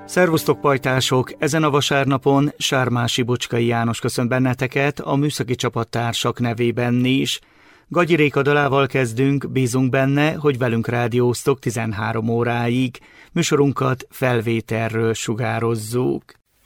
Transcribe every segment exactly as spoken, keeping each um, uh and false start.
Szervusztok, pajtások! Ezen a vasárnapon Sármási Bocskai János köszönt benneteket, a műszaki csapattársak nevében is. Gagyi Réka dalával kezdünk, bízunk benne, hogy velünk rádióztok tizenhárom óráig. Műsorunkat felvételről sugározzuk.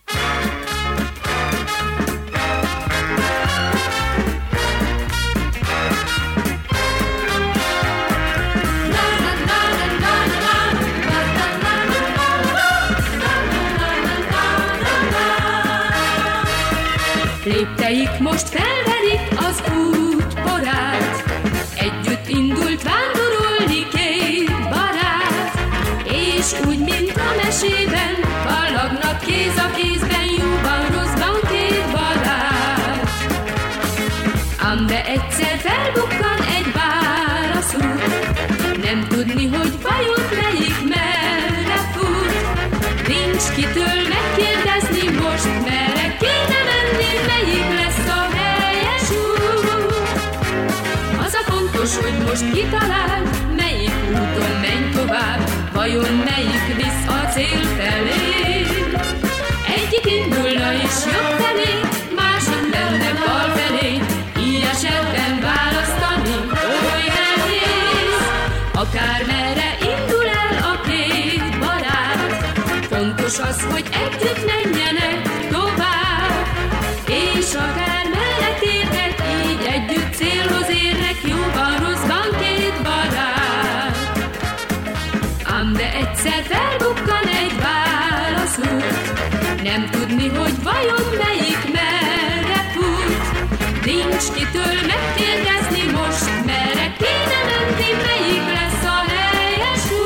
Lépteik most felverik az út porát, együtt indult vándorolni két barát, és úgy, mint a mesében, ballagnak kéz a kézben, jóban, rosszban két barát. Ám de egyszer felbukkan egy válaszút, nem tudni, hogy vajon melyik merre fut. Nincs kitől megkérdezni most, merre kéne menni, melyik lesz a helyes út. Az a fontos, hogy most kitalál, melyik úton menj tovább, vajon melyik visz a cél felé. Egyik indulna is jobb felé, másik lenne bal felé, így esetben választani oly nehéz. Akármerre indul el a két barát, fontos az, hogy együtt menjenek tovább, és akár mellett érnek, így együtt célhoz érnek, jóban, rosszban két barát. Ám de egyszer felbukkan egy válaszút, nem tudni, hogy vajon melyik merre fut. Nincs kitől megkérdezni most, merre kéne menni, melyik lesz a helyes út.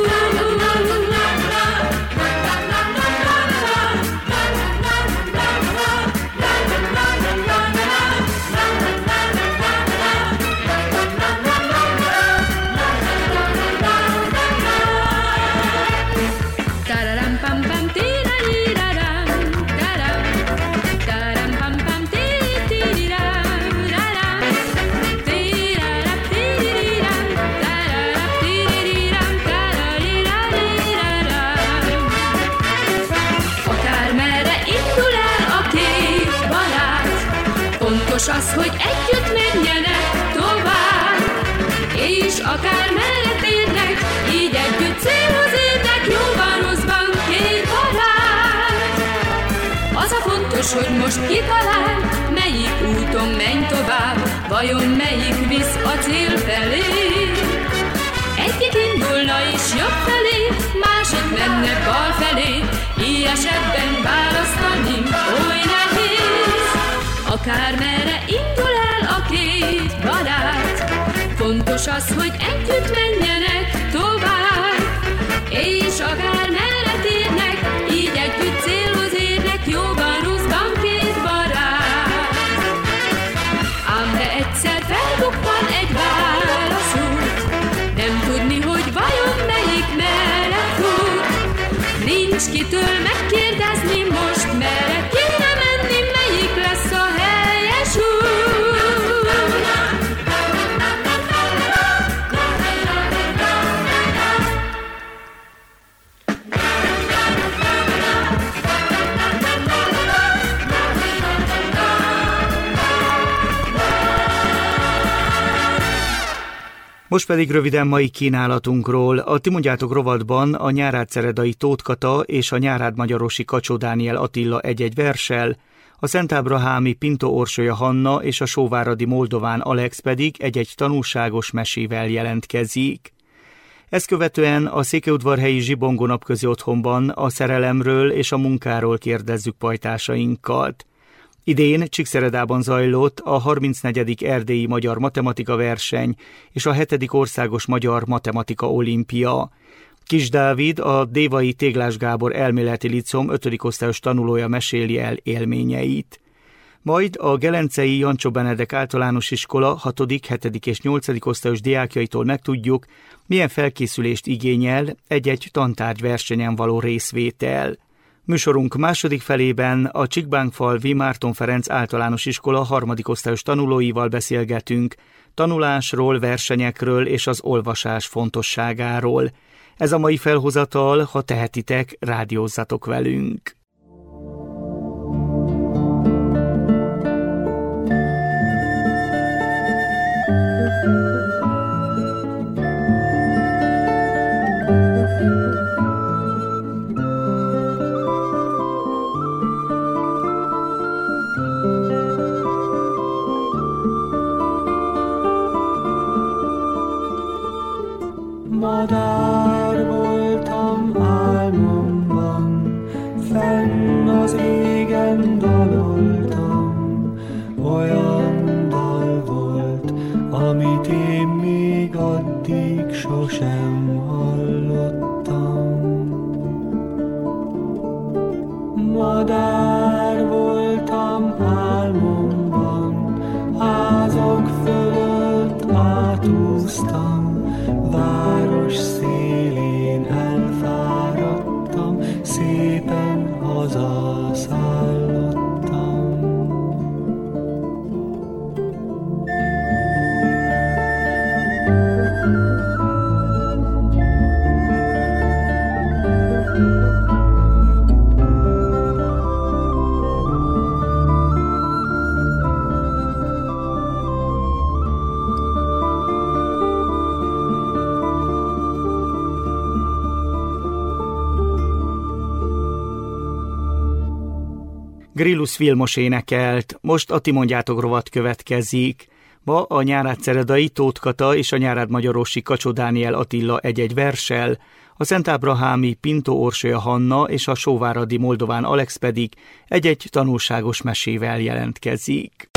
Az, hogy együtt menjenek tovább, és akár merre térnek, így együtt célhoz érnek, jóban, rosszban két barát. Az a fontos, hogy most kitalál, melyik úton menj tovább, vajon melyik visz a cél felé. Egyik indulna is jobb felé, másik menne bal felé, így esetben választani oly nehéz. Akármerre indul el a két barát, fontos az, hogy együtt menjenek tovább, és akármerre térnek, így együtt célhoz érnek, jóban, rosszban két barát. Ám de egyszer felbukkan egy válaszút, nem tudni, hogy vajon melyik merre fut. Nincs kitől megkérdezni most, merre kéne menni, melyik lesz a helyes út. Most pedig röviden mai kínálatunkról. A Ti mondjátok rovatban a nyárádszeredai Tóth Kata és a nyárádmagyarosi Kacsó Dániel Attila egy-egy verssel, a szentábrahámi Pinto Orsolya Hanna és a sóváradi Moldován Alex pedig egy-egy tanulságos mesével jelentkezik. Ezt követően a székelyudvarhelyi Zsibongó napközi otthonban a szerelemről és a munkáról kérdezzük pajtásainkat. Idén Csíkszeredában zajlott a harmincnegyedik erdélyi magyar matematika verseny és a hetedik országos magyar matematika olimpia. Kis Dávid, a Dévai Téglás Gábor elméleti licom ötödik osztályos tanulója meséli el élményeit. Majd a gelencei Jancsó Benedek általános iskola hatodik, hetedik és nyolcadik osztályos diákjaitól megtudjuk, milyen felkészülést igényel egy-egy tantárgy versenyen való részvétel. Műsorunk második felében a Csíkbánkfalvi Márton Ferenc általános iskola harmadik osztályos tanulóival beszélgetünk, tanulásról, versenyekről és az olvasás fontosságáról. Ez a mai felhozatal, ha tehetitek, rádiózzatok velünk. Madár voltam álmomban, fenn az égen daloltam. Olyan dal volt, amit én még addig sosem hallottam. Madár voltam álmomban, házak fölött átúztam. Város szélén elfáradtam, szépen hazaszállottam. Grillus Vilmos énekelt, most a Ti mondjátok rovat következik. Ma a nyárádszeredai Tóth Kata és a nyárádmagyarosi Kacsó Dániel Attila egy-egy verssel, a szentábrahámi Pintó Orsolya Hanna és a sóváradi Moldován Alex pedig egy-egy tanulságos mesével jelentkezik.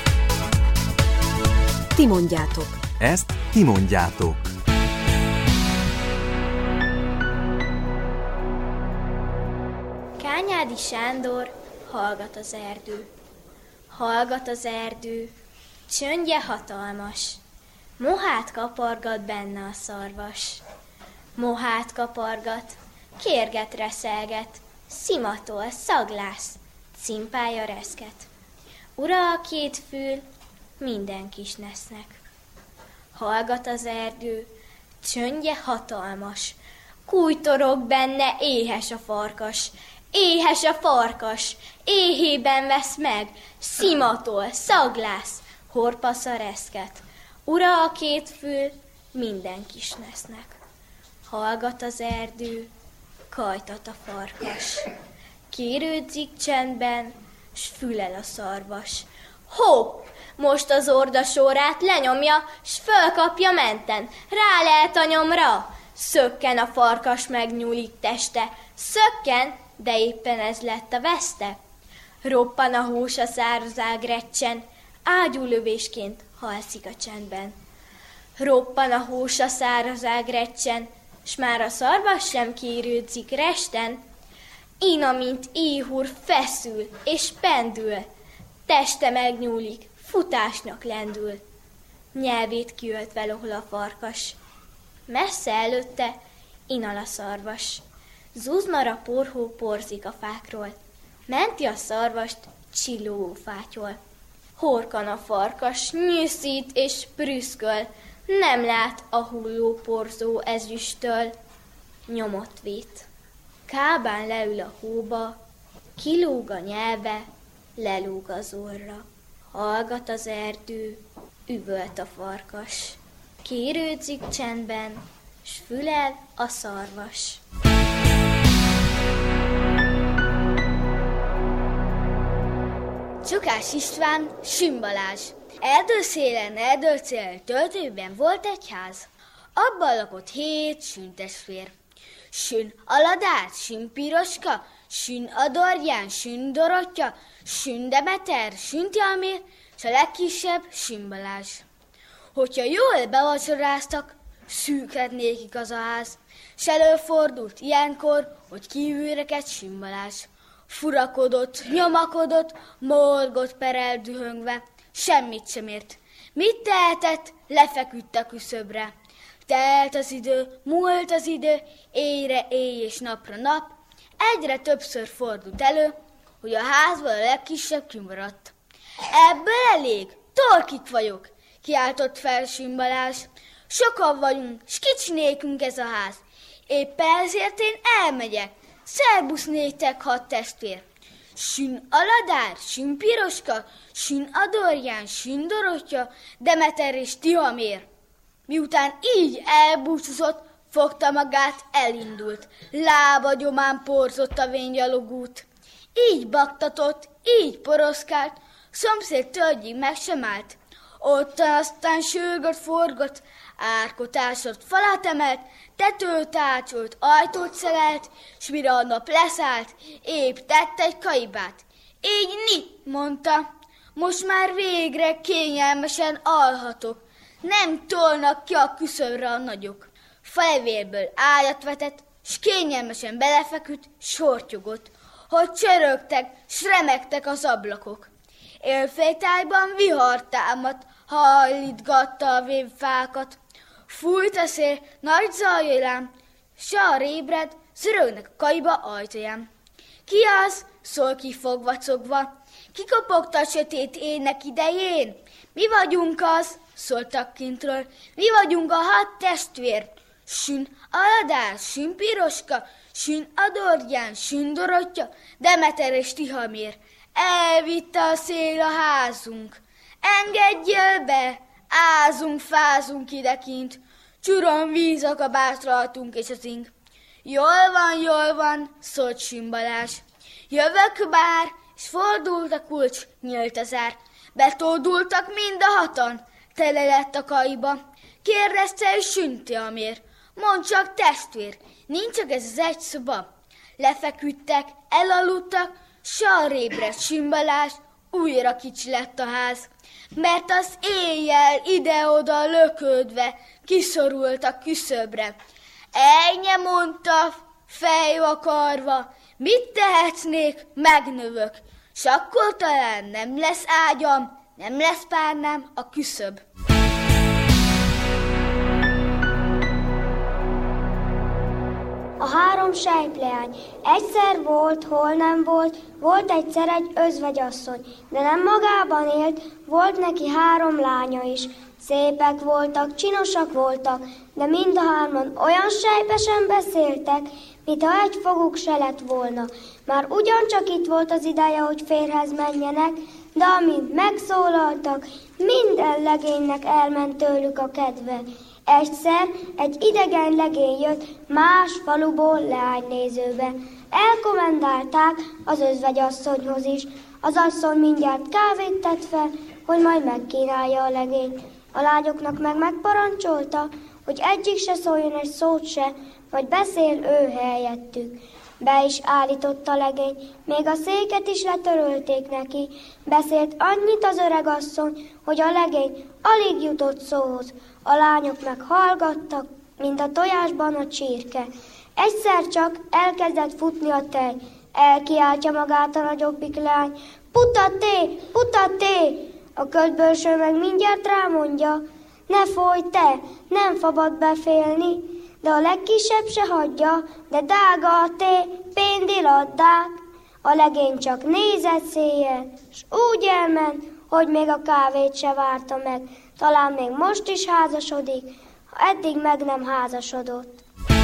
Ti mondjátok. Ezt ti mondjátok. Kányádi Sándor, hallgat az erdő. Hallgat az erdő, csöndje hatalmas. Mohát kapargat benne a szarvas. Mohát kapargat, kérget, reszelget, szimatol, szaglász, cimpálja reszket. Ura a két fül, minden kis nesznek. Hallgat az erdő, csöndje hatalmas. Kújtorog benne, éhes a farkas. Éhes a farkas, éhében vesz meg, szimatol, szaglász, horpasz a reszket. Ura a két fül, minden kis nesznek. Hallgat az erdő, kajtat a farkas. Kérődzik csendben, s fülel a szarvas. Hopp! Most az ordasorát lenyomja, s fölkapja menten, rá lehet a nyomra. Szökken a farkas, megnyúlik teste, szökken, de éppen ez lett a veszte. Roppan a hús, a száraz ág recsen, ágyúlövésként halszik a csendben. Roppan a hús, a száraz ág recsen, s már a szarvas sem kérődzik resten. Ina, mint íhur, feszül és pendül, teste megnyúlik, futásnak lendül. Nyelvét kiöltve lohol a farkas, messze előtte inal a szarvas. Zuzmara porhó porzik a fákról, menti a szarvast csillogó fátyol. Horkan a farkas, nyűszít és prüszköl, nem lát a hulló porzó ezüsttől. Nyomot vét. Kábán leül a hóba, kilóg a nyelve, lelóg az orra. Hallgat az erdő, üvölt a farkas. Kérődzik csendben, s fülel a szarvas. Csukás István, Sün Balázs. Erdőszélen, erdőcél töltőben volt egy ház. Abban lakott hét Sün testvér. Sün Aladár, Sün Piroska, Sün Adorján, Sün Dorottya, Sün Demeter, Sün Tjalmér, s a legkisebb Sün Balázs. Hogyha jól bevacsoráztak, szűk lett nékik az a ház, s előfordult ilyenkor, hogy kívülreket Sün Balázs. Furakodott, nyomakodott, morgott perel dühöngve, semmit sem ért. Mit tehetett? Lefeküdt a küszöbre. Telt az idő, múlt az idő, éjre éj és napra nap. Egyre többször fordult elő, hogy a házból a legkisebb kimaradt. Ebből elég, torkik vagyok, kiáltott fel Sün Balázs. Sokan vagyunk, s kicsi nékünk ez a ház. Éppen ezért én elmegyek. Szerbusz néktek, hat testvér. Sün Aladár, sün Piroska, sün Adorján, sün Dorottya, Demeter és Tihamér. Miután így elbúcsúzott, fogta magát, elindult. Lába gyomán porzott a véngyalogút. Így baktatott, így poroszkált, szomszéd tölgyig meg sem állt. Ott aztán sürgött, forgott, árkot ásott, falat emelt, tetőt ácsolt, ajtót szerelt, s mire a nap leszállt, épp tett egy kaibát. Így ni, mondta, most már végre kényelmesen alhatok, nem tolnak ki a küszöbre a nagyok. Falevélből ágyat vetett, s kényelmesen belefeküdt, sortyogott, hogy csörögtek, s remegtek az ablakok. Élfélytájban vihar támadt, hajlítgatta a vénfákat. Fújt a szél, nagy zajjölám, s arra ébred, zörögnek a kaiba ajtaján. Ki az? Szól ki fogvacogva. Ki kopogta a sötét ének idején? Mi vagyunk az? Szóltak kintről. Mi vagyunk a hat testvér. Sün Aladár, sün Piroska, sün Adorján, sün Dorottya, Demeter és Tihamér. Elvitte a szél a házunk. Engedjél be, ázunk, fázunk idekint. Csuron víz a kabát rajtunk és az ing. Jól van, jól van, szólt Sün Balázs. Jövök bár, és fordult a kulcs, nyílt az ár. Betódultak mind a hatan, tele lett a kaiba. Kérdezte is Sün Tihamér. Mondd csak, testvér, nincs csak ez az egy szoba. Lefeküdtek, elaludtak, s arra ébredt Sün Balázs, újra kicsi lett a ház. Mert az éjjel ide-oda löködve kiszorult a küszöbre. Ennyi, mondta, fejvakarva, mit tehetnék, megnövök, s akkor talán nem lesz ágyam, nem lesz párnám a küszöb. A három sejpleány. Egyszer volt, hol nem volt, volt egyszer egy özvegyasszony, de nem magában élt, volt neki három lánya is. Szépek voltak, csinosak voltak, de mind a hárman olyan sejpesen beszéltek, mintha egy foguk se lett volna. Már ugyancsak itt volt az ideje, hogy férhez menjenek, de amint megszólaltak, minden legénynek elment tőlük a kedve. Egyszer egy idegen legény jött más faluból leánynézőbe. Elkomendálták az özvegyasszonyhoz is. Az asszony mindjárt kávét tett fel, hogy majd megkínálja a legényt. A lányoknak meg megparancsolta, hogy egyik se szóljon egy szót se, vagy beszél ő helyettük. Be is állította a legény, még a széket is letörölték neki. Beszélt annyit az öregasszony, hogy a legény alig jutott szóhoz. A lányok meg hallgattak, mint a tojásban a csirke. Egyszer csak elkezdett futni a tej. Elkiáltja magát a nagyobbik leány. Putaté, putaté! A ködbölső meg mindjárt rámondja. Ne fojj te, nem szabad befélni. De a legkisebb se hagyja, de dága a té, péndiladdák. A legény csak nézett széjjel, s úgy elment, hogy még a kávét se várta meg. Talán még most is házasodik, ha eddig meg nem házasodott.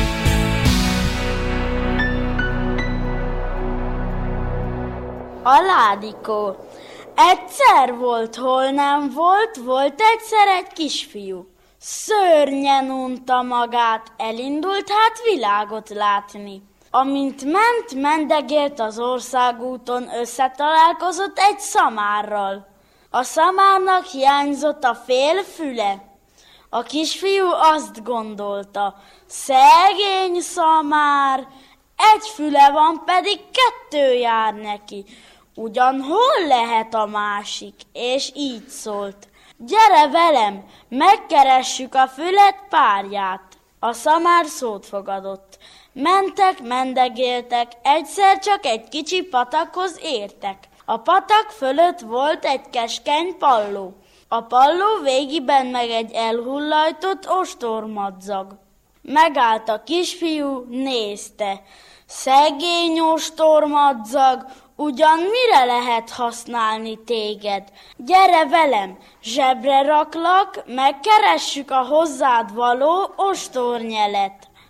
A ládikó. Egyszer volt, hol nem volt, volt egyszer egy kisfiú. Szörnyen unta magát, elindult hát világot látni. Amint ment, mendegélt az országúton, összetalálkozott egy szamárral. A szamárnak hiányzott a fél füle. A kisfiú azt gondolta, szegény szamár, egy füle van, pedig kettő jár neki. Ugyan hol lehet a másik? És így szólt. Gyere velem, megkeressük a fület párját. A szamár szót fogadott. Mentek, mendegéltek, egyszer csak egy kicsi patakhoz értek. A patak fölött volt egy keskeny palló. A palló végiben meg egy elhullajtott ostormadzag. Megállt a kisfiú, nézte. Szegény ostormadzag, ugyan mire lehet használni téged? Gyere velem, zsebre raklak, megkeressük a hozzád való ostornyelet.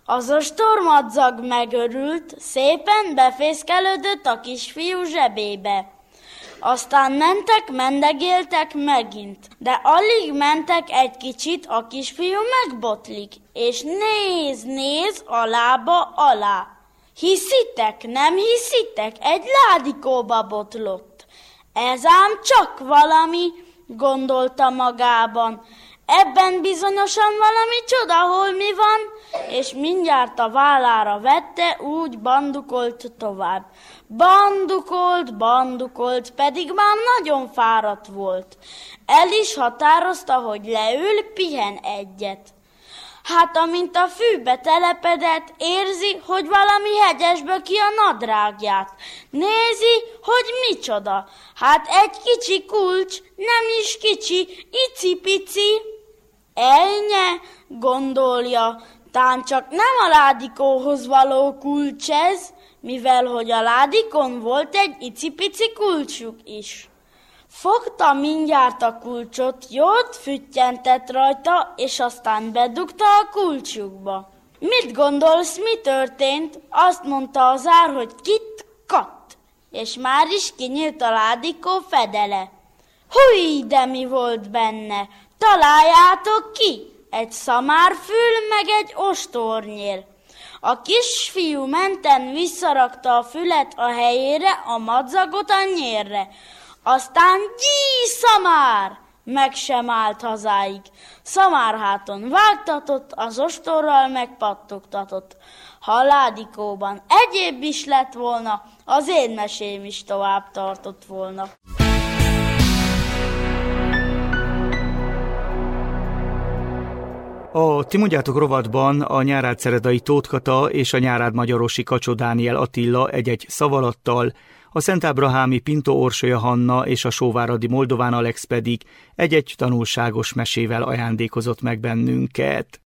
Az ostormadzag megörült, szépen befészkelődött a kisfiú zsebébe. Aztán mentek, mendegéltek megint, de alig mentek egy kicsit, a kisfiú megbotlik, és néz, néz a lába alá. Hiszitek, nem hiszitek, egy ládikóba botlott. Ez ám csak valami, gondolta magában. Ebben bizonyosan valami csoda, hol mi van, és mindjárt a vállára vette, úgy bandukolt tovább. Bandukolt, bandukolt, pedig már nagyon fáradt volt. El is határozta, hogy leül, pihen egyet. Hát amint a fűbe telepedett, érzi, hogy valami hegyes böki a nadrágját. Nézi, hogy micsoda. Hát egy kicsi kulcs, nem is kicsi, icipici. Elnye, gondolja, tán csak nem a ládikóhoz való kulcs ez, mivel hogy a ládikon volt egy icipici kulcsuk is. Fogta mindjárt a kulcsot, jót füttyentett rajta, és aztán bedugta a kulcsukba. Mit gondolsz, mi történt? Azt mondta az ár, hogy kit-kat, és már is kinyílt a ládikó fedele. Húj, de mi volt benne! Találjátok ki! Egy szamárfül, meg egy ostornyél. A kisfiú menten visszarakta a fület a helyére, a madzagot a nyérre. Aztán gyí, szamár! Meg sem állt hazáig. Szamárháton vágtatott, az ostorral megpattogtatott. Ha a ládikóban egyéb is lett volna, az én mesém is tovább tartott volna. A Ti mondjátok rovatban a nyárádszeredai Tóth Kata és a nyárádmagyarosi Kacsó Dániel Attila egy-egy szavalattal, a szentábrahámi Pintó Orsolya Hanna és a sóváradi Moldován Alex pedig egy-egy tanulságos mesével ajándékozott meg bennünket.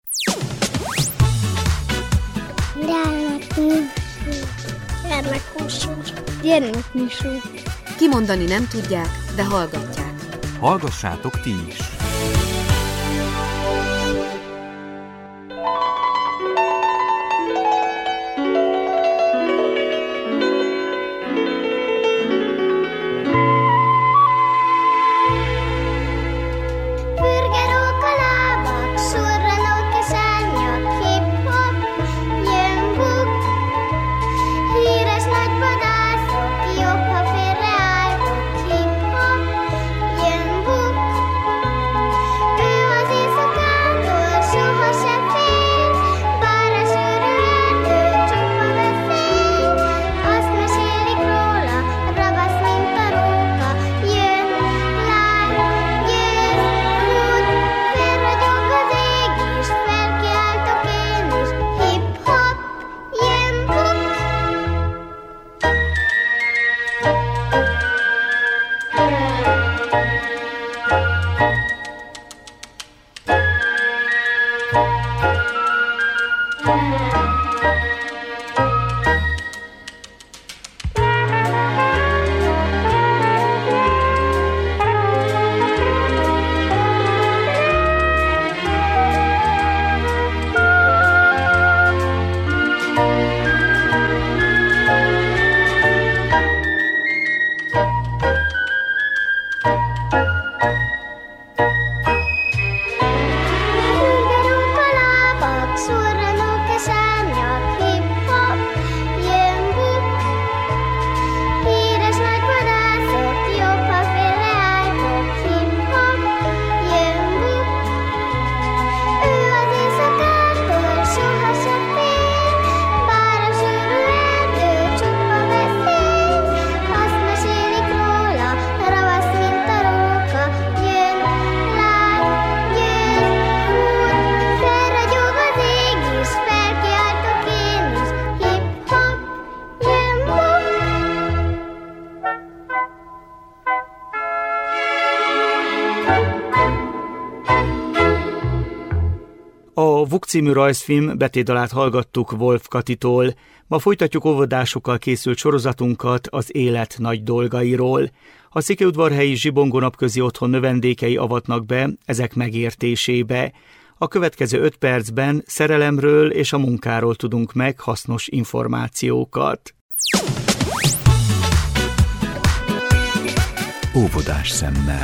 Gyermekműsor. Kimondani nem tudják, de hallgatják. Hallgassátok ti is! A Vuk című rajzfilm betétdalát hallgattuk Wolf Katitól. Ma folytatjuk óvodásokkal készült sorozatunkat az élet nagy dolgairól. A Székelyudvarhelyi Zsibongó Napközi Otthon növendékei avatnak be ezek megértésébe. A következő öt percben szerelemről és a munkáról tudunk meg hasznos információkat. Óvodás szemmel.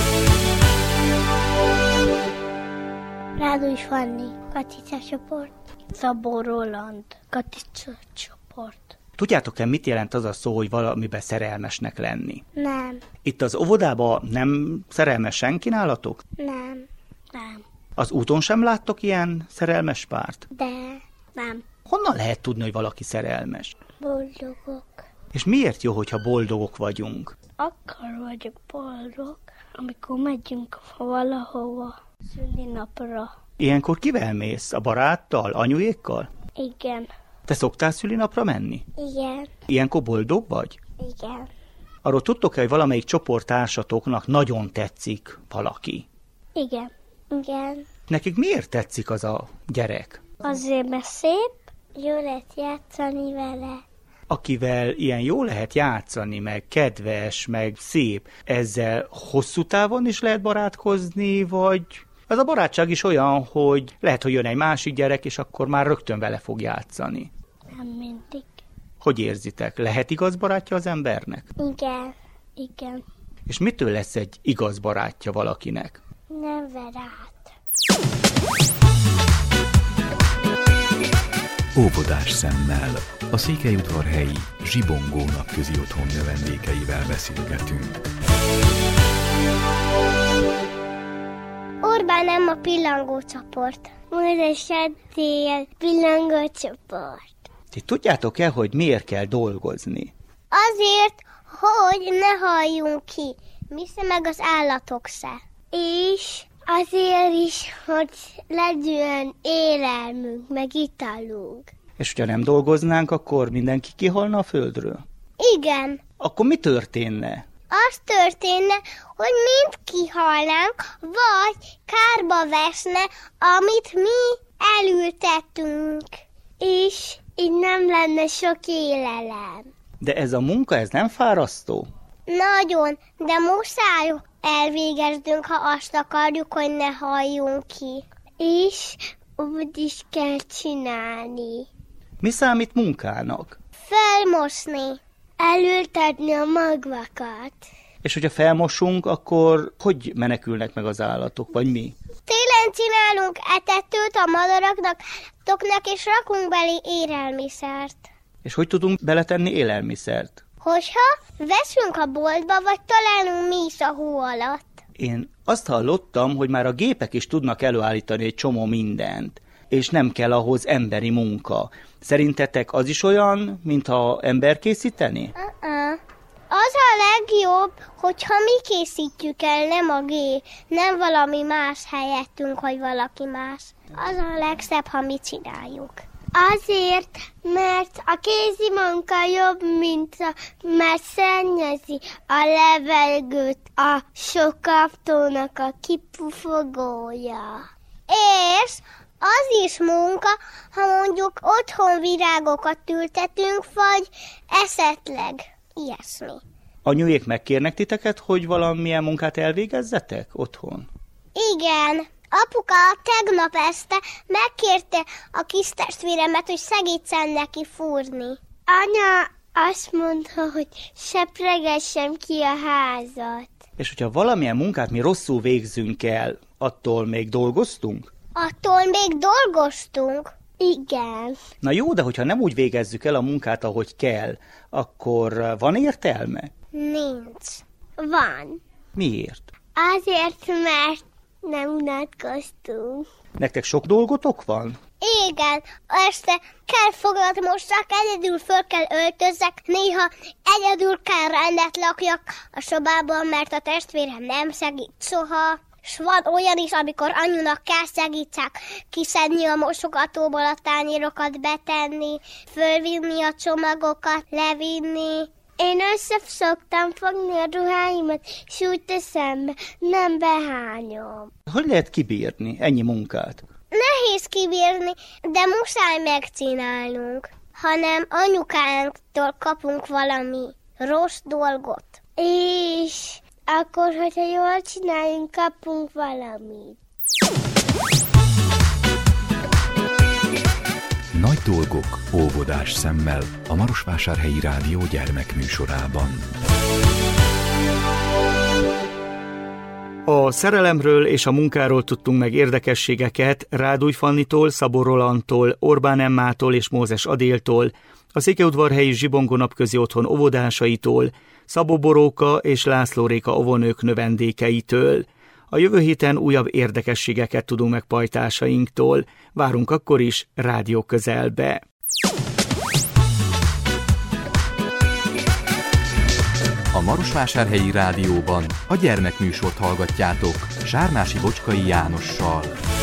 Rádúj Fanni, Katica csoport. Szabó Roland, Katica csoport. Tudjátok-e, mit jelent az a szó, hogy valamiben szerelmesnek lenni? Nem. Itt az óvodában nem szerelmes senki nálatok? Nem. Nem. Az úton sem láttok ilyen szerelmes párt? De nem. Honnan lehet tudni, hogy valaki szerelmes? Boldogok. És miért jó, hogyha boldogok vagyunk? Akkor vagyok boldog, amikor megyünk valahova szülinapra. Ilyenkor kivel mész? A baráttal? Anyujékkal? Igen. Te szoktál szülinapra menni? Igen. Ilyenkor boldog vagy? Igen. Arról tudtok-e, hogy valamelyik csoporttársatoknak nagyon tetszik valaki? Igen. Igen. Nekik miért tetszik az a gyerek? Azért, mert szép, jó lehet játszani vele. Akivel ilyen jó lehet játszani, meg kedves, meg szép, ezzel hosszú távon is lehet barátkozni, vagy ez a barátság is olyan, hogy lehet, hogy jön egy másik gyerek, és akkor már rögtön vele fog játszani? Nem mindig. Hogy érzitek? Lehet igaz barátja az embernek? Igen. Igen. És mitől lesz egy igaz barátja valakinek? Nem ver át. Óvodás szemmel. A székelyudvarhelyi Zsibongó napközi otthon növendékeivel beszélgetünk. Orbán nem a pillangó csoport. Múltesedtél pillangó csoport. Ti tudjátok-e, hogy miért kell dolgozni? Azért, hogy ne halljunk ki. Mi se meg az állatok se. És azért is, hogy legyen élelmünk, meg italunk. És hogyha nem dolgoznánk, akkor mindenki kihalna a földről? Igen. Akkor mi történne? Az történne, hogy mind kihalnánk, vagy kárba vesne, amit mi elültettünk. És így nem lenne sok élelem. De ez a munka, ez nem fárasztó? Nagyon, de muszáj elvégeznünk, ha azt akarjuk, hogy ne halljunk ki. És úgy is kell csinálni. Mi számít munkának? Felmosni. Elültetni a magvakat. És hogyha felmosunk, akkor hogy menekülnek meg az állatok, vagy mi? Télen csinálunk etetőt a madaraknak, toknak, és rakunk belé élelmiszert. És hogy tudunk beletenni élelmiszert? Hogyha veszünk a boltba, vagy találunk mi is a hó alatt. Én azt hallottam, hogy már a gépek is tudnak előállítani egy csomó mindent, és nem kell ahhoz emberi munka. Szerintetek az is olyan, mintha ember készíteni? Uh-uh. Az a legjobb, hogyha mi készítjük el, nem a gép, nem valami más helyettünk, vagy valaki más. Az a legszebb, ha mi csináljuk. Azért, mert a kézi munka jobb, mint a, mert szennyezi a levegőt a sokaptónak a kipufogója. És az is munka, ha mondjuk otthon virágokat ültetünk, vagy esetleg ilyesmi. Anyujék megkérnek titeket, hogy valamilyen munkát elvégezzetek otthon? Igen. Apuka tegnap este megkérte a kis testvéremet, hogy segítsen neki fúrni. Anya azt mondta, hogy sepregessem ki a házat. És hogyha valamilyen munkát mi rosszul végzünk el, attól még dolgoztunk? Attól még dolgoztunk. Igen. Na jó, de hogyha nem úgy végezzük el a munkát, ahogy kell, akkor van értelme? Nincs. Van. Miért? Azért, mert nem unatkoztunk. Nektek sok dolgotok van? Igen, este kell fogat mossak, egyedül föl kell öltözzek, néha egyedül kell rendet lakjak a szobában, mert a testvérem nem segít soha. S van olyan is, amikor anyunak kell segítsek kiszedni a mosogatóból a tányérokat, betenni, fölvinni a csomagokat, levinni. Én össze szoktam fogni a ruháimat, s úgy teszem be, nem behányom. Hogy lehet kibírni ennyi munkát? Nehéz kibírni, de muszáj megcsinálnunk, hanem anyukánktól kapunk valami rossz dolgot. És akkor, hogyha jól csináljunk, kapunk valamit. Nagy dolgok óvodás szemmel a Marosvásárhelyi Rádió gyermekműsorában. A szerelemről és a munkáról tudtunk meg érdekességeket Rádúj Fannitól, Szabó Rolandtól, Orbán Emmától és Mózes Adéltól, a Székelyudvarhelyi Zsibongó Napközi Otthon óvodásaitól, Szabó Boróka és László Réka óvónők növendékeitől. A jövő héten újabb érdekességeket tudunk meg pajtásainktól. Várunk akkor is rádió közelbe. A Marosvásárhelyi Rádióban a gyermekműsort hallgatjátok Zsármási Bocskai Jánossal.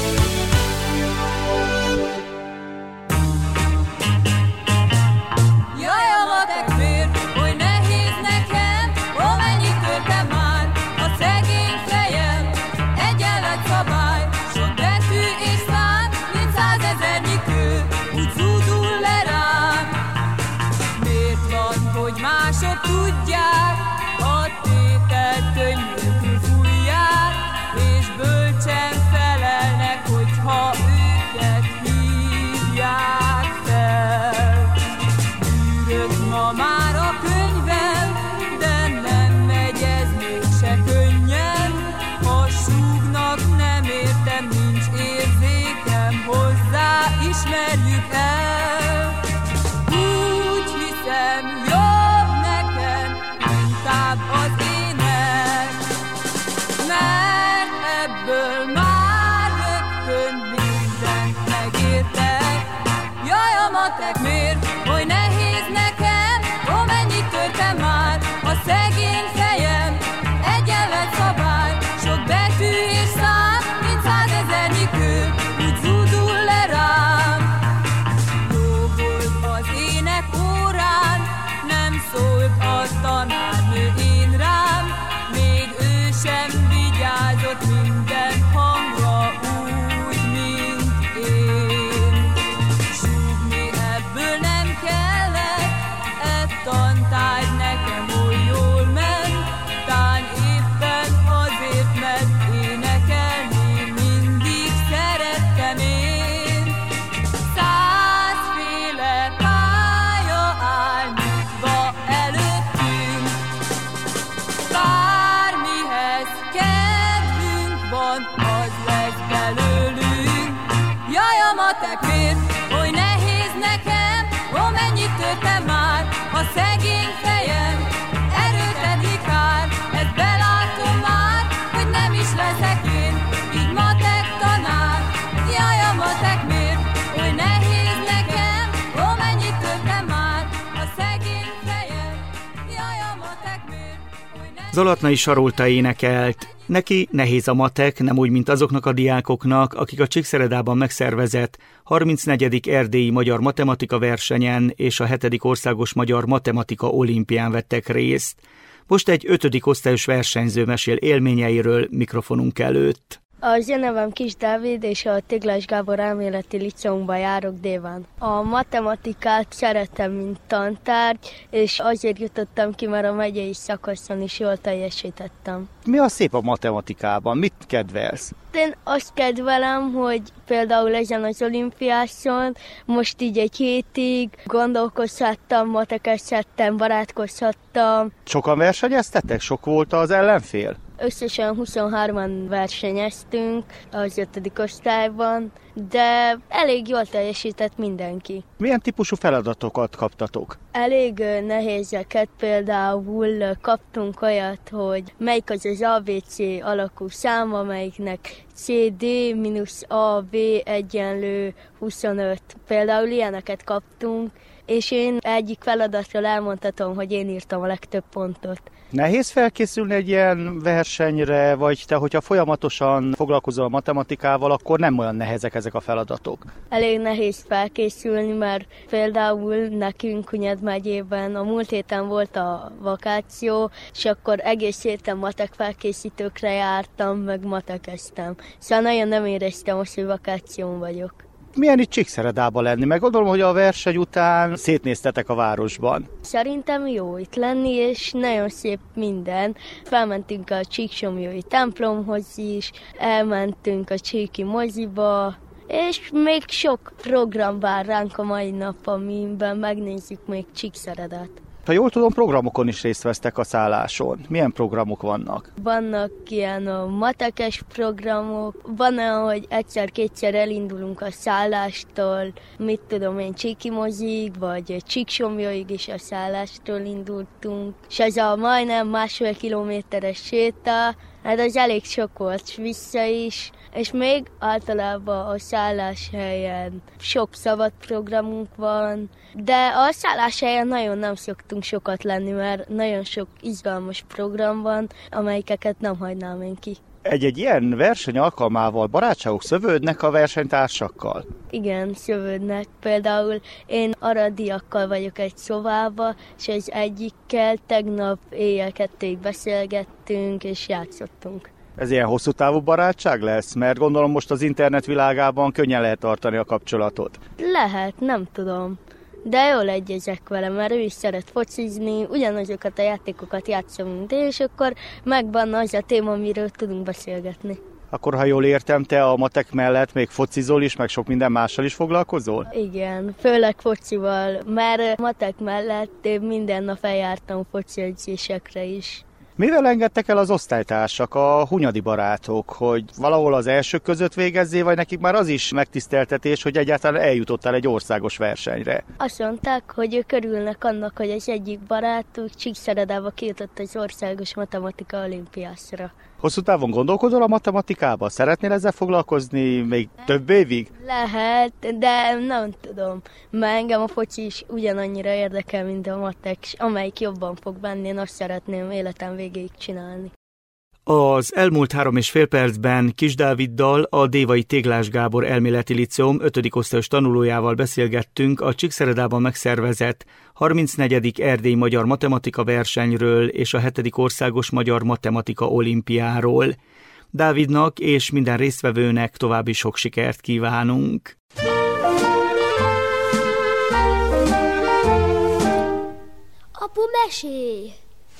Zalatnai Sarolta énekelt. Neki nehéz a matek, nem úgy, mint azoknak a diákoknak, akik a Csíkszeredában megszervezett harmincnegyedik erdélyi magyar matematika versenyen és a hetedik országos magyar matematika olimpián vettek részt. Most egy ötödik osztályos versenyző mesél élményeiről mikrofonunk előtt. Az én nevem Kis Dávid, és a Téglás Gábor elméleti liceumban járok déván. A matematikát szeretem, mint tantárgy, és azért jutottam ki, mert a megyei szakaszon is jól teljesítettem. Mi a szép a matematikában? Mit kedvelsz? Én azt kedvelem, hogy például ezen az olimpiáson most így egy hétig gondolkozhattam, matekezhettem, barátkozhattam. Sokan versenyeztetek? Sok volt az ellenfél? Összesen huszonhárman versenyeztünk az ötödik osztályban, de elég jól teljesített mindenki. Milyen típusú feladatokat kaptatok? Elég nehézeket, például kaptunk olyat, hogy melyik az az á bé cé alakú szám, amelyiknek cé dé mínusz á bé egyenlő huszonöt. Például ilyeneket kaptunk, és én egyik feladatról elmondhatom, hogy én írtam a legtöbb pontot. Nehéz felkészülni egy ilyen versenyre, vagy te, hogyha folyamatosan foglalkozol a matematikával, akkor nem olyan nehezek ezek a feladatok? Elég nehéz felkészülni, mert például nekünk Hunyad megyében a múlt héten volt a vakáció, és akkor egész héten matek felkészítőkre jártam, meg matekeztem. Szóval nagyon nem éreztem azt, hogy vakáción vagyok. Milyen itt Csíkszeredában lenni? Meg gondolom, hogy a verseny után szétnéztetek a városban. Szerintem jó itt lenni, és nagyon szép minden. Felmentünk a Csíksomlyói templomhoz is, elmentünk a csíki moziba, és még sok program vár ránk a mai nap, amiben megnézzük még Csíkszeredát. Ha jól tudom, programokon is részt vesztek a szálláson. Milyen programok vannak? Vannak ilyen a matekes programok, van olyan, hogy egyszer-kétszer elindulunk a szállástól, mit tudom én, Csíkimozig, vagy Csíksomlyóig is a szállástól indultunk, és ez a majdnem másfél kilométeres séta, hát az elég sok volt vissza is, és még általában a szálláshelyen sok szabad programunk van, de a szálláshelyen nagyon nem szoktunk sokat lenni, mert nagyon sok izgalmas program van, amelyeket nem hagynám én ki. Egy-egy ilyen verseny alkalmával barátságok szövődnek a versenytársakkal? Igen, szövődnek. Például én aradiakkal vagyok egy szobába, és az egyikkel tegnap éjjel kettéig beszélgettünk, és játszottunk. Ez ilyen hosszú távú barátság lesz? Mert gondolom most az internet világában könnyen lehet tartani a kapcsolatot. Lehet, nem tudom. De jól egyezek vele, mert ő is szeret focizni, ugyanazokat a játékokat játszom, mint én, és akkor megvan az a téma, amiről tudunk beszélgetni. Akkor, ha jól értem, te a matek mellett még focizol is, meg sok minden mással is foglalkozol? Igen, főleg focival, mert matek mellett én minden nap eljártam foci edzésekre is. Mivel engedtek el az osztálytársak, a hunyadi barátok, hogy valahol az elsők között végezzé, vagy nekik már az is megtiszteltetés, hogy egyáltalán eljutottál egy országos versenyre? Azt mondták, hogy ők örülnek annak, hogy az egyik barátuk Csíkszeredába kijutott az országos matematika olimpiászra. Hosszú távon gondolkodol a matematikában? Szeretnél ezzel foglalkozni még több évig? Lehet, de nem tudom. Mert engem a foci is ugyanannyira érdekel, mint a matek, amelyik jobban fog benni, én azt szeretném életem végéig csinálni. Az elmúlt három és fél percben Kis Dáviddal, a Dévai Téglás Gábor Elméleti Liceum ötödik osztályos tanulójával beszélgettünk a Csíkszeredában megszervezett harmincnegyedik Erdélyi Magyar Matematika versenyről és a hetedik Országos Magyar Matematika Olimpiáról. Dávidnak és minden résztvevőnek további sok sikert kívánunk! Apu, mesélj!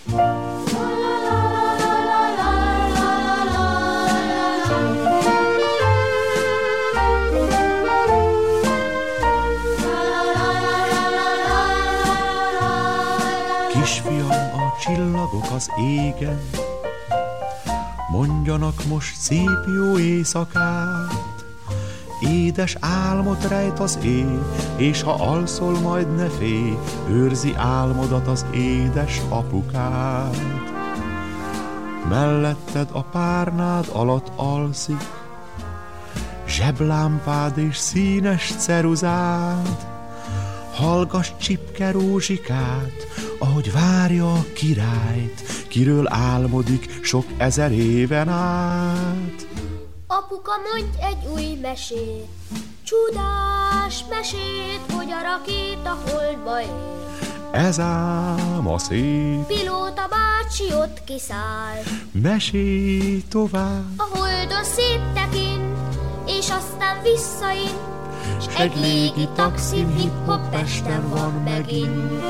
Kisfiam, a csillagok az égen, mondjanak most szép jó éjszakát. Édes álmot rejt az éj, és ha alszol, majd ne félj, őrzi álmodat az édes apukád. Melletted a párnád alatt alszik, zseblámpád és színes ceruzád. Hallgass csipke rózsikát, ahogy várja a királyt, kiről álmodik sok ezer éven át. Apuka, mondj egy új mesét, csodás mesét, hogy a rakéta holdba ér. Ez ám a szép Pilóta bácsi ott kiszáll, mesélj tovább, a holdon széttekint, és aztán visszaint, s egy légi taxin hip-hop Pesten van megint.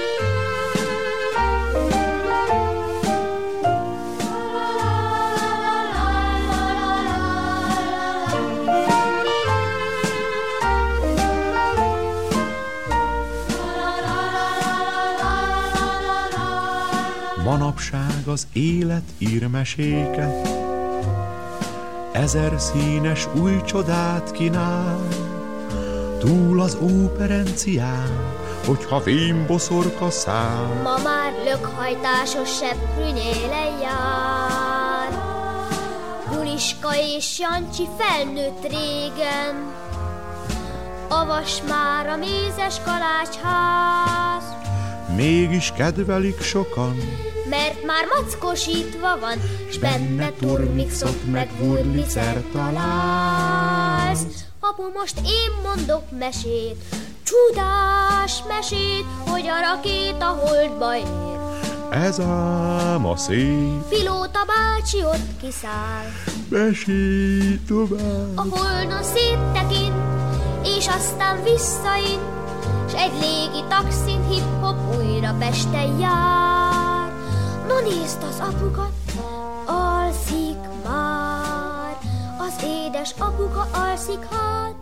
Manapság az élet ír meséket, ezer színes új csodát kínál. Túl az óperencián, hogyha fémboszorka száll, ma már lökhajtásos seprűnyélen jár. Juliska és Jancsi felnőtt régen, avas már a mézes kalácsház. Mégis kedvelik sokan, mert már mackosítva van, s benne turmixot meg wurlitzer találsz. Apu, most én mondok mesét, csodás mesét, hogy a rakéta holdba ér. Ez ám a szép Pilóta bácsi ott kiszáll, mesélj tovább, a holdon széttekint, és aztán visszaint, s egy légi taxin hip-hop újra Pesten jár. No nézd, az apukat, alszik már, az édes apuka alszik hát.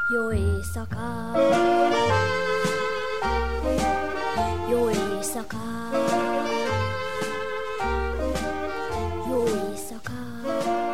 Jó éjszakát, jó éjszakát, jó éjszakát.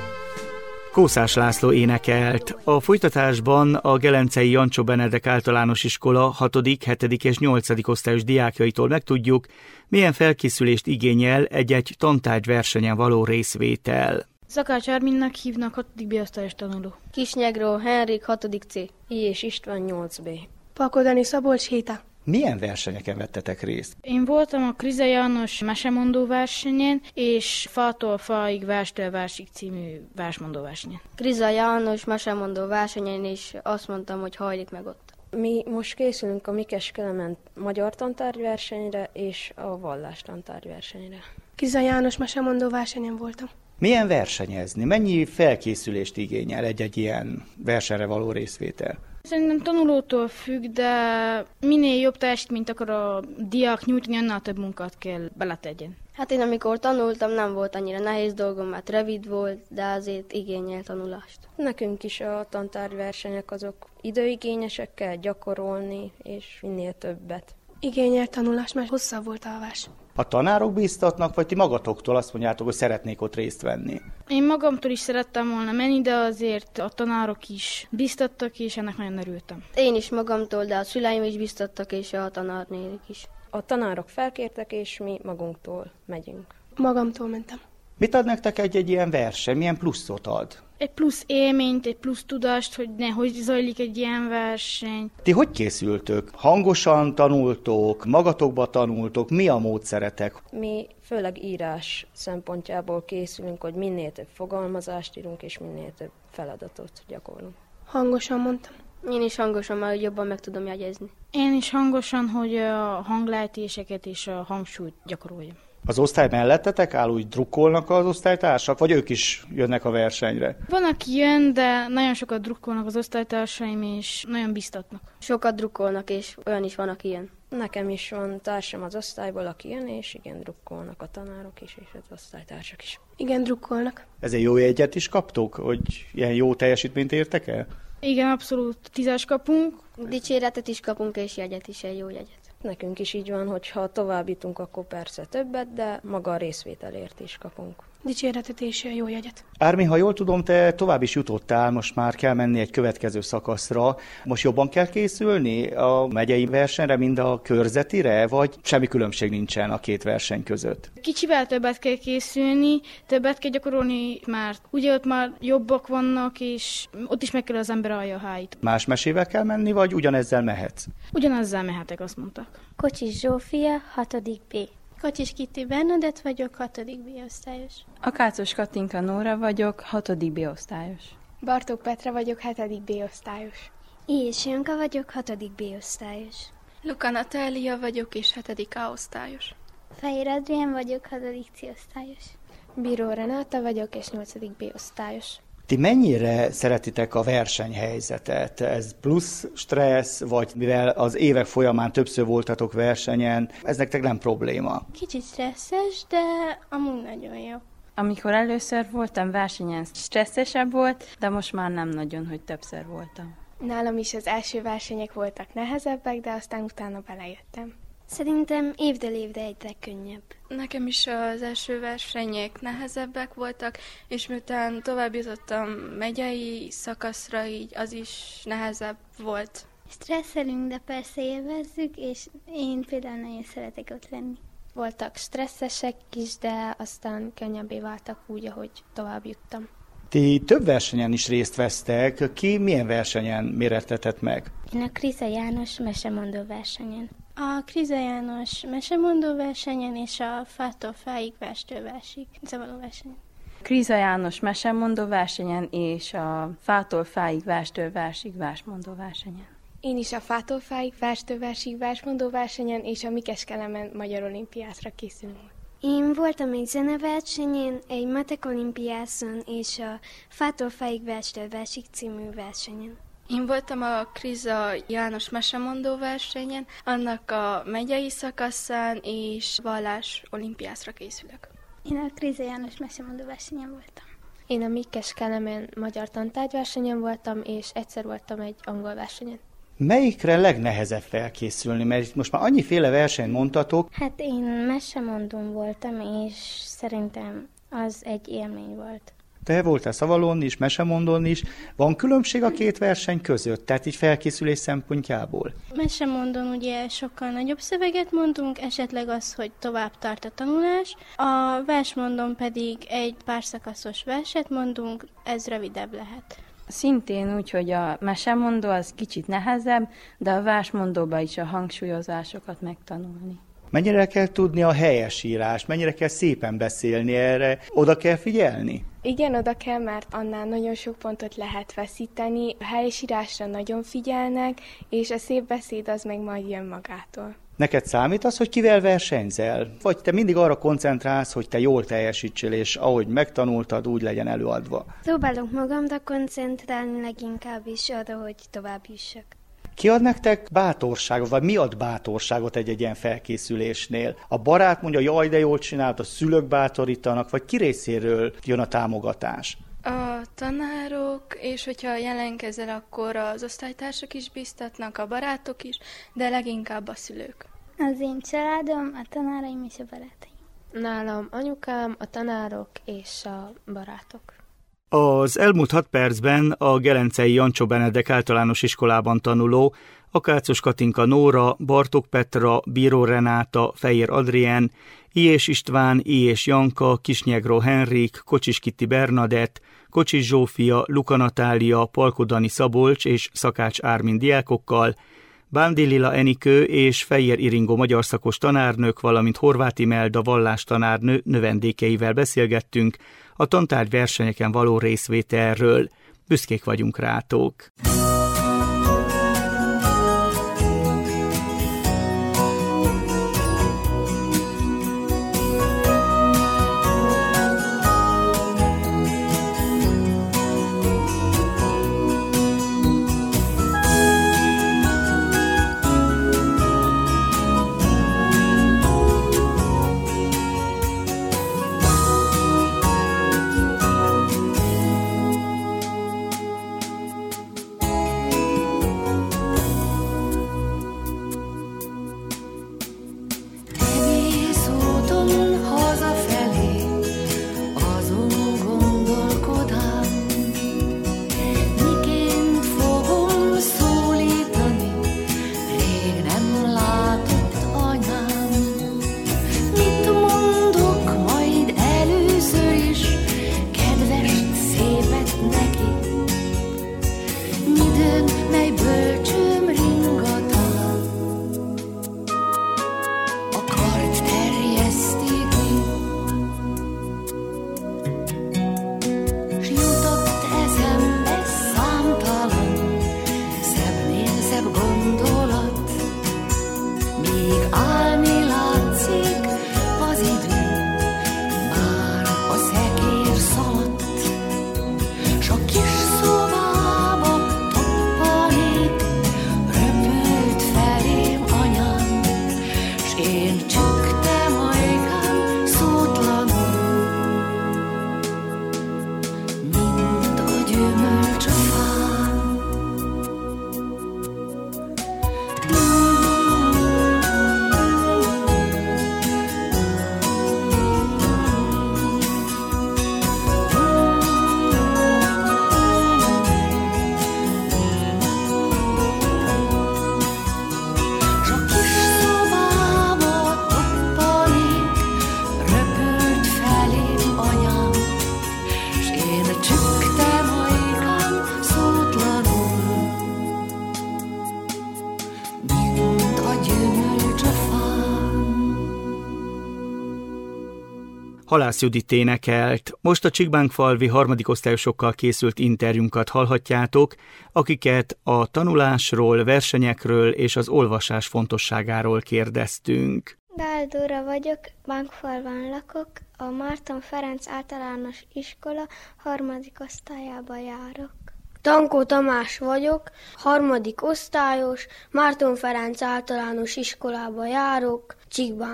Kószás László énekelt. A folytatásban a Gelencei Jancsó Benedek Általános Iskola hatodik, hetedik és nyolcadik osztályos diákjaitól megtudjuk, milyen felkészülést igényel egy-egy tantárgyversenyen való részvétel. Szakács Árminnak hívnak, hatodik B-osztályos tanuló. Kisnyegró Henrik, hatodik C. I. és István, nyolc B. Pakodani Szabolcs, Héta. Milyen versenyeken vettetek részt? Én voltam a Kriza János mesemondó versenyen, és Fától fáig, Verstől versig című versmondó versenyen. Kriza János mesemondó versenyen, és azt mondtam, hogy hajlik meg ott. Mi most készülünk a Mikes Kelemen magyar tantárgyversenyre és a vallás tantárgyversenyre. Kriza János mesemondó versenyen voltam. Milyen versenyezni? Mennyi felkészülést igényel egy-egy ilyen versenyre való részvétel? Szerintem tanulótól függ, de minél jobb teljesítményt akar a diák nyújtani, annál több munkát kell beletegyen. Hát én amikor tanultam, nem volt annyira nehéz dolgom, mert rövid volt, de azért igényel tanulást. Nekünk is a tantárgyversenyek azok időigényesek, kell gyakorolni, és minél többet. Igényel tanulást, mert hosszabb volt a alvás. A tanárok bíztatnak, vagy ti magatoktól azt mondjátok, hogy szeretnék ott részt venni? Én magamtól is szerettem volna menni, de azért a tanárok is bíztattak, és ennek nagyon örültem. Én is magamtól, de a szüleim is bíztattak, és a tanárnélik is. A tanárok felkértek, és mi magunktól megyünk. Magamtól mentem. Mit ad nektek egy-egy ilyen verseny? Milyen pluszot ad? Egy plusz élményt, egy plusz tudást, hogy ne, hogy zajlik egy ilyen verseny. Ti hogy készültök? Hangosan tanultok, magatokba tanultok, mi a módszeretek? Mi főleg írás szempontjából készülünk, hogy minél több fogalmazást írunk, és minél több feladatot gyakorlunk. Hangosan mondtam. Én is hangosan, mert jobban meg tudom jegyezni. Én is hangosan, hogy a hanglejtéseket és a hangsúlyt gyakoroljam. Az osztály mellettetek áll, úgy drukkolnak az osztálytársak, vagy ők is jönnek a versenyre? Van, aki jön, de nagyon sokat drukkolnak az osztálytársaim, és nagyon biztatnak. Sokat drukkolnak, és olyan is van, aki jön. Nekem is van társam az osztályból, aki jön, és igen, drukkolnak a tanárok is, és az osztálytársak is. Igen, drukkolnak. Ezért jó jegyet is kaptok, hogy ilyen jó teljesítményt értek el? Igen, abszolút tízes kapunk. Dicséretet is kapunk, és jegyet is, egy jó jegyet. Nekünk is így van, hogy ha továbbítunk, akkor persze többet, de maga a részvételért is kapunk. Dicséretet és jó jegyet. Ármi, ha jól tudom, te tovább is jutottál, most már kell menni egy következő szakaszra. Most jobban kell készülni a megyei versenyre, mind a körzetire, vagy semmi különbség nincsen a két verseny között? Kicsivel többet kell készülni, többet kell gyakorolni, mert ugye ott már jobbak vannak, és ott is meg kell az ember állja a háit. Más mesével kell menni, vagy ugyanezzel mehetsz? Ugyanezzel mehetek, azt mondtak. Kocsis Zsófia, hatodik B. Kocsis Kitti Bernadett vagyok, hatodik B-osztályos. Akácos Katinka Nóra vagyok, hatodik B-osztályos. Bartók Petra vagyok, hetedik B-osztályos. És Janka vagyok, hatodik B-osztályos. Luka Natália vagyok, és hetedik A-osztályos. Fehér Adrián vagyok, hatodik C-osztályos. Bíró Renáta vagyok, és nyolcadik B-osztályos. Ti mennyire szeretitek a versenyhelyzetet? Ez plusz stressz, vagy mivel az évek folyamán többször voltatok versenyen, ez nektek nem probléma? Kicsit stresszes, de amúgy nagyon jó. Amikor először voltam versenyen, stresszesebb volt, de most már nem nagyon, hogy többször voltam. Nálam is az első versenyek voltak nehezebbek, de aztán utána belejöttem. Szerintem évről évre egyre könnyebb. Nekem is az első versenyek nehezebbek voltak, és miután tovább jutottam megyei szakaszra, így az is nehezebb volt. Stresszelünk, de persze élvezzük, és én például nagyon szeretek ott lenni. Voltak stresszesek is, de aztán könnyebbé váltak úgy, ahogy tovább juttam. Ti több versenyen is részt vesztek. Ki milyen versenyen mérettetett meg? Én a Kriza János mesemondó versenyen. A Kriza János mesemondó versenyen és a Fától fáig, Verstől versig zavaró versenyen. Kriza János mesemondó versenyen és a Fától fáig, Verstől versig versmondó versenyen. Én is a Fától fáig, Verstől versig versmondó versenyen és a Mikes Kelemen magyar olimpiátra készülünk. Én voltam egy zeneversenyen, egy matek olimpiászon és a Fától fáig, Verstől versig című versenyen. Én voltam a Kriza János mesemondó versenyen, annak a megyei szakaszán és vallás olimpiászra készülök. Én a Kriza János mesemondó versenyen voltam. Én a Mikkes Kelemen magyar tantárgyversenyen voltam, és egyszer voltam egy angol versenyen. Melyikre legnehezebb felkészülni? Mert itt most már annyiféle versenyt mondtatok. Hát én mesemondón voltam, és szerintem az egy élmény volt. Te voltál szavalon is, mesemondón is. Van különbség a két verseny között, tehát így felkészülés szempontjából? Mesemondón ugye sokkal nagyobb szöveget mondunk, esetleg az, hogy tovább tart a tanulás. A versmondón pedig egy pár szakaszos verset mondunk, ez rövidebb lehet. Szintén úgy, hogy a mesemondó az kicsit nehezebb, de a versmondóban is a hangsúlyozásokat megtanulni. Mennyire kell tudni a helyesírást, mennyire kell szépen beszélni erre, oda kell figyelni? Igen, oda kell, mert annál nagyon sok pontot lehet veszíteni, a helyesírásra nagyon figyelnek, és a szép beszéd az meg majd jön magától. Neked számít az, hogy kivel versenyzel? Vagy te mindig arra koncentrálsz, hogy te jól teljesítsél, és ahogy megtanultad, úgy legyen előadva? Próbálok magamra koncentrálni, leginkább is arra, hogy tovább jussak. Ki ad nektek bátorságot, vagy mi ad bátorságot egy-egy ilyen felkészülésnél? A barát mondja, jaj, de jól csinált, a szülők bátorítanak, vagy ki részéről jön a támogatás? A tanárok, és hogyha jelenkezel, akkor az osztálytársak is biztatnak, a barátok is, de leginkább a szülők. Az én családom, a tanáraim és a barátaim. Nálam anyukám, a tanárok és a barátok. Az elmúlt hat percben a gelencei Jancsó Benedek általános iskolában tanuló Akácos Katinka Nóra, Bartók Petra, Bíró Renáta, Fejér Adrien, Ilyés István, Ilyés Janka, Kisnyegro Henrik, Kocsis Kitti Bernadett, Kocsis Zsófia, Luka Natália, Palko Dani Szabolcs és Szakács Ármin diákokkal, Bándi Lila Enikő és Fejér Iringó magyar szakos tanárnök, valamint Horváth Imelda vallástanárnő növendékeivel beszélgettünk a tantárgy versenyeken való részvételről. Büszkék vagyunk rátok! Halász Judit énekelt. Most a Csikbánkfalvi harmadik osztályosokkal készült interjúnkat hallhatjátok, akiket a tanulásról, versenyekről és az olvasás fontosságáról kérdeztünk. Dáldóra vagyok, Bánkfalván lakok, a Márton Ferenc általános iskola harmadik osztályába járok. Tankó Tamás vagyok, harmadik osztályos, Márton Ferenc általános iskolába járok,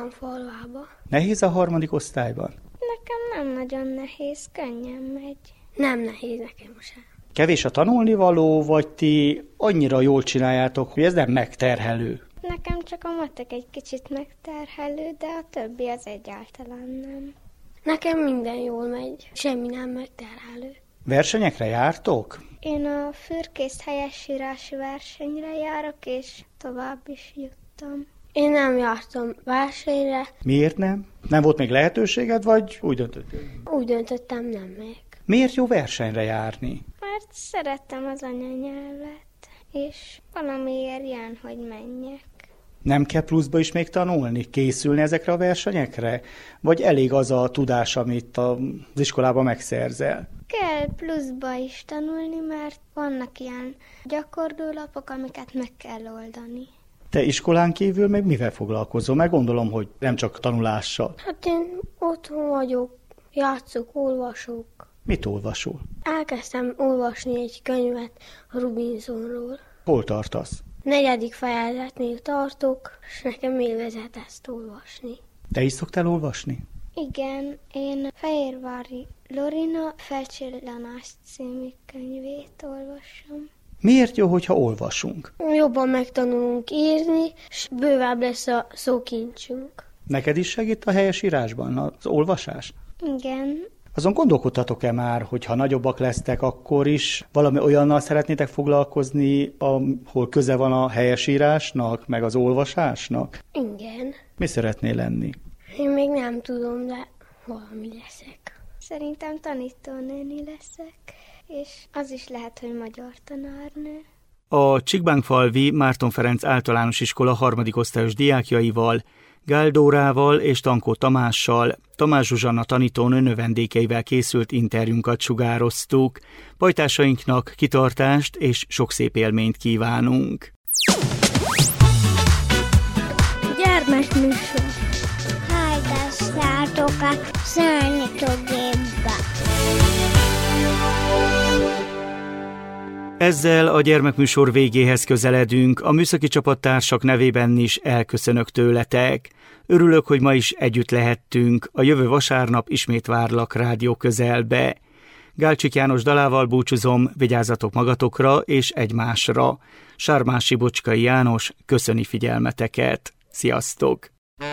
Csikbánfalvába. Nehéz a harmadik osztályban? Nekem nem nagyon nehéz, könnyen megy. Nem nehéz nekem sem. Kevés a tanulnivaló, vagy ti annyira jól csináljátok, hogy ez nem megterhelő? Nekem csak a matek egy kicsit megterhelő, de a többi az egyáltalán nem. Nekem minden jól megy, semmi nem megterhelő. Versenyekre jártok? Én a fürkész helyesírási versenyre járok, és tovább is juttam. Én nem jártam versenyre. Miért nem? Nem volt még lehetőséged, vagy úgy döntöttél? Úgy döntöttem, nem még. Miért jó versenyre járni? Mert szerettem az anyanyelvet, és valamiért jön, hogy menjek. Nem kell pluszba is még tanulni, készülni ezekre a versenyekre? Vagy elég az a tudás, amit az iskolában megszerzel? Kell pluszba is tanulni, mert vannak ilyen gyakorlólapok, amiket meg kell oldani. Te iskolán kívül még mivel foglalkozol? Meg gondolom, hogy nem csak tanulással. Hát én otthon vagyok, játszok, olvasok. Mit olvasol? Elkezdtem olvasni egy könyvet a Robinsonról. Hol tartasz? Negyedik fejezetnél tartok, és nekem élvezet ezt olvasni. Te is szoktál olvasni? Igen, én Fehérvári Lorina Felcsillanás című könyvét olvasom. Miért jó, hogyha olvasunk? Jobban megtanulunk írni, és bővebb lesz a szókincsünk. Neked is segít a helyesírásban az olvasás? Igen. Azon gondolkodtatok-e már, hogy ha nagyobbak lesztek, akkor is valami olyannal szeretnétek foglalkozni, ahol köze van a helyesírásnak, meg az olvasásnak? Igen. Mi szeretnél lenni? Én még nem tudom, de valami leszek. Szerintem tanítónéni leszek, és az is lehet, hogy magyar tanárnő. A Csikbánkfalvi Márton Ferenc általános iskola harmadik osztályos diákjaival, Gál Dórával és Tankó Tamással, Tamás Zsuzsanna tanítónő növendékeivel készült interjúnkat sugároztuk. Pajtásainknak kitartást és sok szép élményt kívánunk. Gyermekműsor. Hallgassátok a Számítógépbe. Ezzel a gyermekműsor végéhez közeledünk, a műszaki csapattársak nevében is elköszönök tőletek. Örülök, hogy ma is együtt lehettünk, a jövő vasárnap ismét várlak rádió közelbe. Gálcsik János dalával búcsúzom, vigyázzatok magatokra és egymásra. Sármási Bocskai János köszöni figyelmeteket. Sziasztok!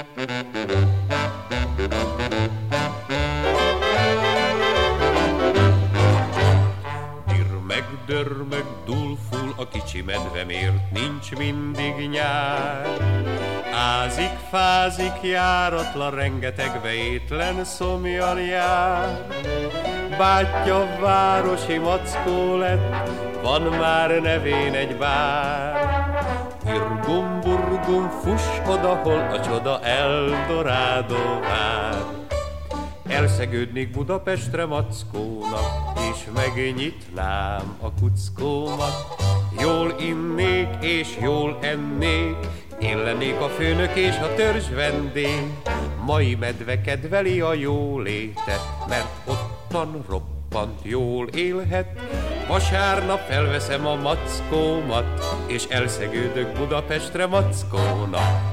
Dörmög, dulful a kicsi medvemért, nincs mindig nyár. Ázik, fázik, járatlan, rengetegbe étlen szomjan jár. Bátyja városi mackó lett, van már nevén egy bár. Irgum, burgum, fuss oda, hol a csoda Eldorádó vár. Elszegődnék Budapestre mackónak, és megnyitnám a kuckómat. Jól innék és jól ennék, én lennék a főnök és a törzs vendég. Mai medve kedveli a jólétet, mert ottan roppant jól élhet. Vasárnap felveszem a mackómat, és elszegődök Budapestre mackónak.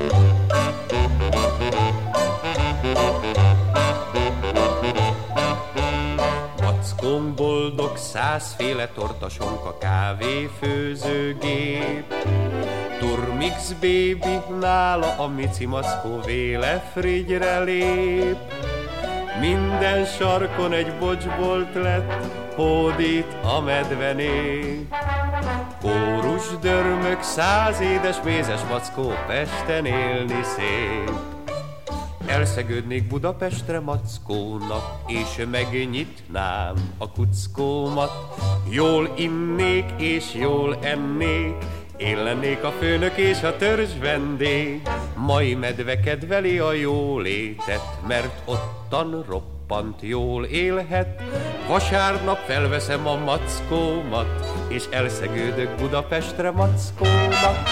Mackóm boldog, százféle tortasonka, kávéfőzőgép. Turmix baby, nála a mici mackó véle frigyre lép. Minden sarkon egy bocsbolt lett, hódít a medvené. Kórus dörmök, száz édes mézes mackó, Pesten élni szép. Elszegődnék Budapestre mackónak, és megnyitnám a kuckómat. Jól innék és jól ennék, én lennék a főnök és a törzs vendég. Mai medve kedveli a jólétet, mert ottan roppant jól élhet. Vasárnap felveszem a mackómat, és elszegődök Budapestre mackónak.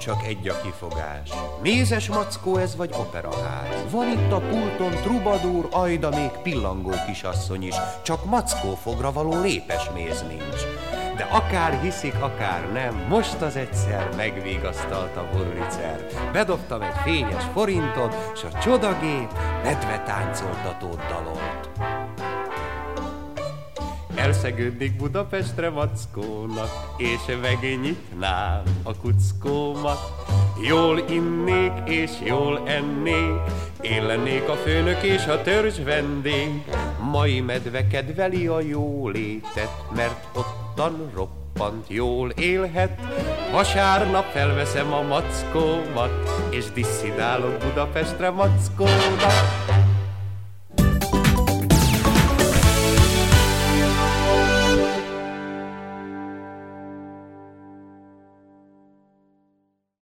csak egy a kifogás. Mézes mackó ez vagy operaház. Van itt a pulton trubadúr, ajda, még pillangó kisasszony is, csak mackófogra való lépes méz nincs. De akár hiszik, akár nem, most az egyszer megvigasztalta Wurlitzer. Bedobtam egy fényes forintot, s a csodagép medve táncoltatót dalolt. Elszegődnék Budapestre mackónak, és megnyitnám a kuckómat. Jól innék és jól ennék, én lennék a főnök és a törzs vendég. Mai medve kedveli a jólétet, mert ottan roppant jól élhet. Vasárnap felveszem a mackómat, és disszidálok Budapestre mackónak.